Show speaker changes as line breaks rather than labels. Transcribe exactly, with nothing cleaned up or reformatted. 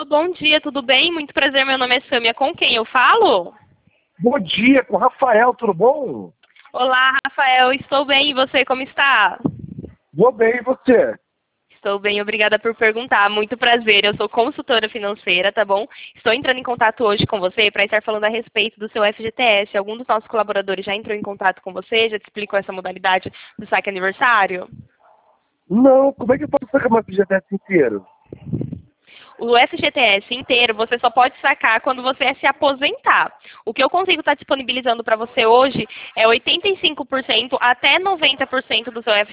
bom dia, tudo bem? Muito prazer, meu nome é Sâmia. Com quem eu falo?
Bom dia, com o Rafael, tudo bom?
Olá, Rafael, estou bem. E você, como está?
Vou bem, e você?
Estou bem, obrigada por perguntar. Muito prazer, eu sou consultora financeira, tá bom? Estou entrando em contato hoje com você para estar falando a respeito do seu F G T S. Algum dos nossos colaboradores já entrou em contato com você? Já te explicou essa modalidade do saque aniversário?
Não, como é que eu posso sacar meu F G T S inteiro?
O F G T S inteiro você só pode sacar quando você se aposentar. O que eu consigo estar disponibilizando para você hoje é oitenta e cinco por cento até noventa por cento do seu